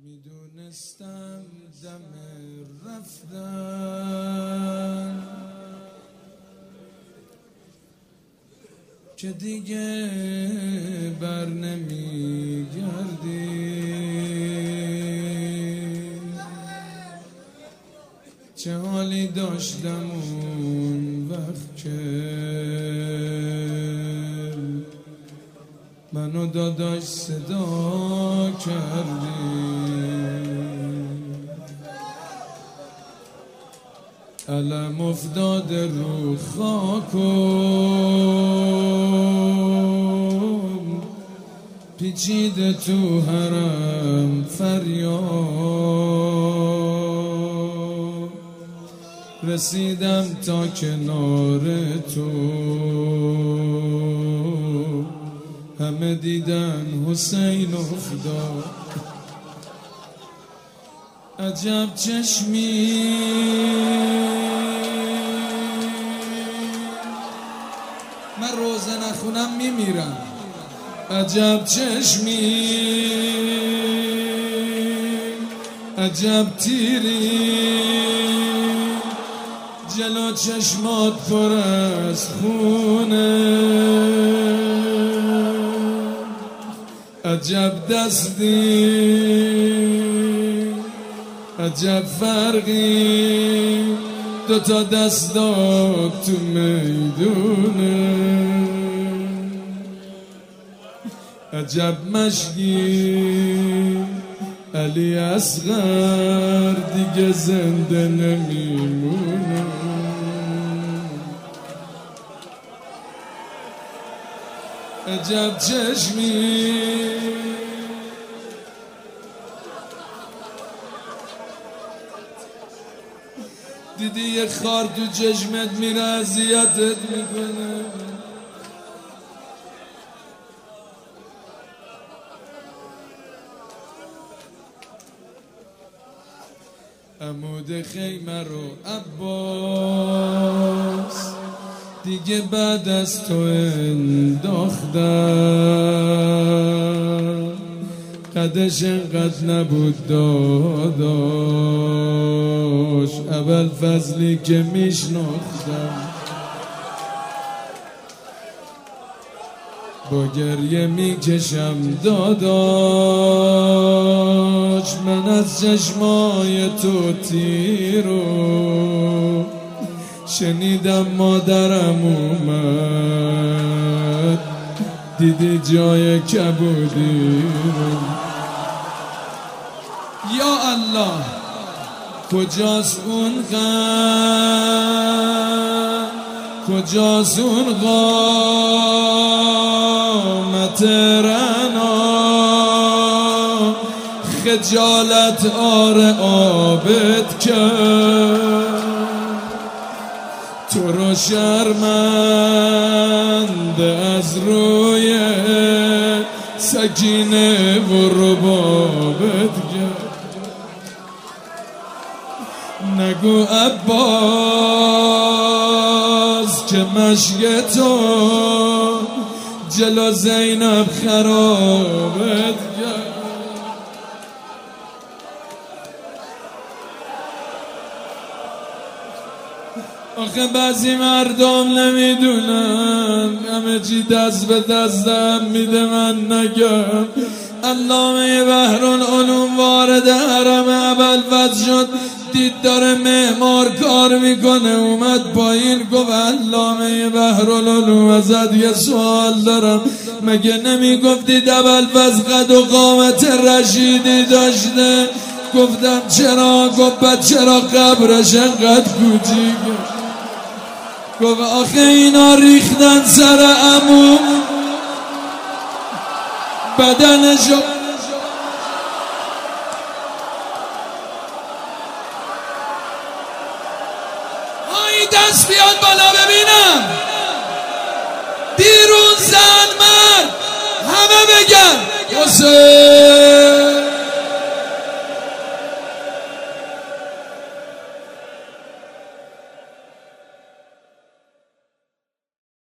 میدونستم دم رفتن که دیگه بر نمیگردی، چه حالی داشتم اون وقت که منو داداش صدا کردی. علم افتاد رو خاکم، پیچیده تو حرم فریاد، رسیدم تا کنار تو، همه دیدن حسین افتاد. عجب چشمی من روزه نخونم میمیرم. عجب چشمی عجب تیری، جلو چشمات پر از خونه. عجب دستی عجب فرقی، دوتا دستات تو میدونه. عجب مشکی علی اصغر دیگه زنده نمیمونه. عجب چشمی دیدی یه خار تو چشمت میره اذیتت میکنه. عمود خیمه رو عباس دیگه بعد از تو انداختم، قدش انقدر نبود داداش، اول فضلی که میشناختم با گریه میکشم داداش. من از چشمای تو تیرو شنیدم مادرم اومد، دیدی جای کبودی رو. یا الله کجاست اون غم، کجاست اون قامت رنا، خجالت آره آبت کرد، تو رو شرمنده از روی سکینه و ربابت کرد. نگو عباس که مشک تو جلو زینب خرابت کرد. آخه بعضی مردم نمیدونن همه چی دست به دستم میده من نگم. علامه بحرالعلوم وارد حرم ابوالفضل شد، دید داره معمار کار میکنه، اومد پایین گفت علامه بحرالعلوم ازت یه سوال دارم، مگه نمیگفتید ابوالفضل قد و قامت رشیدی داشته؟ گفتم چرا؟ گفت چرا قبرش انقدر کوچیکه؟ گفت آخه اینا ریختن سر عمو بدنشو. آی دست بیاد بالا ببینم، بیرون زن مرد همه بگن حسین.